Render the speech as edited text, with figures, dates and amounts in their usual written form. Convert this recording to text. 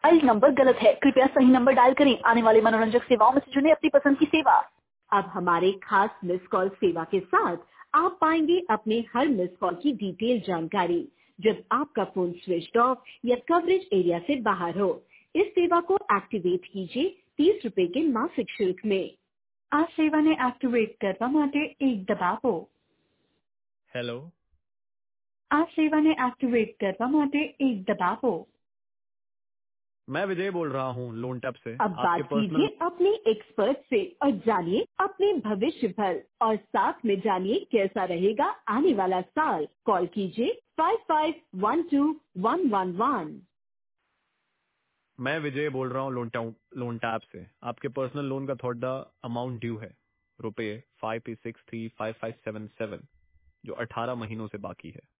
Mobile number गलत है, कृपया सही नंबर डायल करें। आने वाले मनोरंजक सेवाओं में से चुने अपनी पसंद की सेवा। अब हमारे खास मिस कॉल सेवा के साथ आप पाएंगे अपने हर मिस कॉल की डिटेल जानकारी जब आपका फोन स्विच ऑफ या कवरेज एरिया से बाहर हो। इस सेवा को एक्टिवेट कीजिए 30 रुपए के मासिक शुल्क में। આ સેવાને એક્ટિવેટ કરવા માટે 1 દબાવો। हेलो। આ સેવાને એક્ટિવેટ કરવા માટે 1 દબાવો। मैं विजय बोल रहा हूँ लोन टैप से। अब आपके बात पर्सनल कीजिए अपने एक्सपर्ट से और जानिए अपने भविष्य भर और साथ में जानिए कैसा रहेगा आने वाला साल। कॉल कीजिए 55121111। मैं विजय बोल रहा हूँ लोन टैप से। आपके पर्सनल लोन का थोड़ा अमाउंट ड्यू है, रुपये 5,635,577, जो 18 महीनों से बाकी है।